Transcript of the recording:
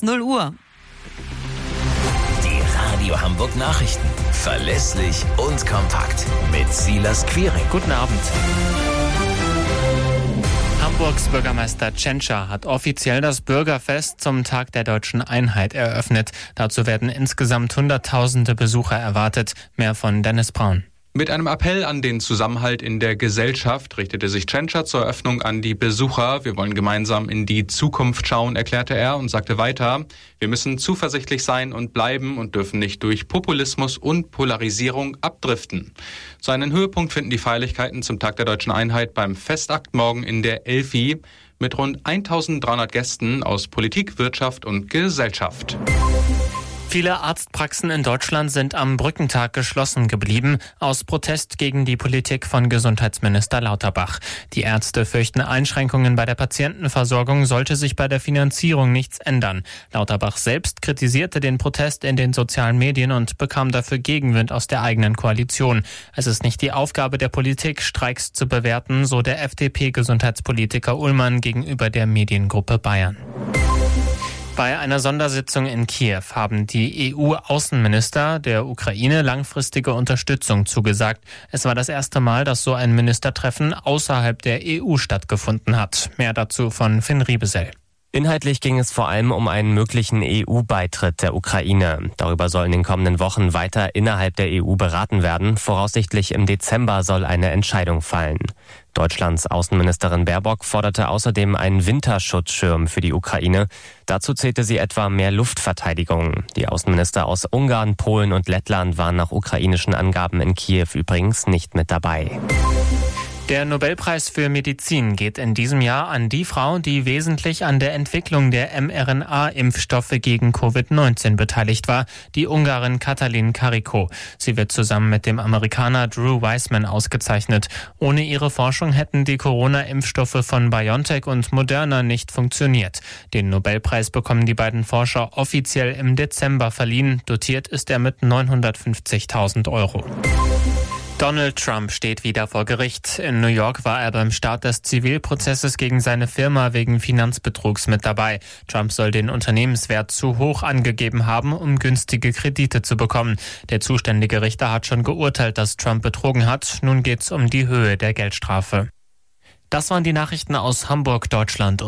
0 Uhr. Die Radio Hamburg Nachrichten. Verlässlich und kompakt. Mit Silas Quiring. Guten Abend. Hamburgs Bürgermeister Tschentscher hat offiziell das Bürgerfest zum Tag der Deutschen Einheit eröffnet. Dazu werden insgesamt Hunderttausende Besucher erwartet. Mehr von Dennis Braun. Mit einem Appell an den Zusammenhalt in der Gesellschaft richtete sich Tschentscher zur Eröffnung an die Besucher. Wir wollen gemeinsam in die Zukunft schauen, erklärte er und sagte weiter, wir müssen zuversichtlich sein und bleiben und dürfen nicht durch Populismus und Polarisierung abdriften. Seinen Höhepunkt finden die Feierlichkeiten zum Tag der Deutschen Einheit beim Festakt morgen in der Elfi mit rund 1300 Gästen aus Politik, Wirtschaft und Gesellschaft. Viele Arztpraxen in Deutschland sind am Brückentag geschlossen geblieben, aus Protest gegen die Politik von Gesundheitsminister Lauterbach. Die Ärzte fürchten Einschränkungen bei der Patientenversorgung, sollte sich bei der Finanzierung nichts ändern. Lauterbach selbst kritisierte den Protest in den sozialen Medien und bekam dafür Gegenwind aus der eigenen Koalition. Es ist nicht die Aufgabe der Politik, Streiks zu bewerten, so der FDP-Gesundheitspolitiker Ullmann gegenüber der Mediengruppe Bayern. Bei einer Sondersitzung in Kiew haben die EU-Außenminister der Ukraine langfristige Unterstützung zugesagt. Es war das erste Mal, dass so ein Ministertreffen außerhalb der EU stattgefunden hat. Mehr dazu von Finn Riebesell. Inhaltlich ging es vor allem um einen möglichen EU-Beitritt der Ukraine. Darüber soll in den kommenden Wochen weiter innerhalb der EU beraten werden. Voraussichtlich im Dezember soll eine Entscheidung fallen. Deutschlands Außenministerin Baerbock forderte außerdem einen Winterschutzschirm für die Ukraine. Dazu zählte sie etwa mehr Luftverteidigung. Die Außenminister aus Ungarn, Polen und Lettland waren nach ukrainischen Angaben in Kiew übrigens nicht mit dabei. Der Nobelpreis für Medizin geht in diesem Jahr an die Frau, die wesentlich an der Entwicklung der mRNA-Impfstoffe gegen Covid-19 beteiligt war, die Ungarin Katalin Karikó. Sie wird zusammen mit dem Amerikaner Drew Weissman ausgezeichnet. Ohne ihre Forschung hätten die Corona-Impfstoffe von BioNTech und Moderna nicht funktioniert. Den Nobelpreis bekommen die beiden Forscher offiziell im Dezember verliehen. Dotiert ist er mit 950.000 €. Donald Trump steht wieder vor Gericht. In New York war er beim Start des Zivilprozesses gegen seine Firma wegen Finanzbetrugs mit dabei. Trump soll den Unternehmenswert zu hoch angegeben haben, um günstige Kredite zu bekommen. Der zuständige Richter hat schon geurteilt, dass Trump betrogen hat. Nun geht's um die Höhe der Geldstrafe. Das waren die Nachrichten aus Hamburg, Deutschland.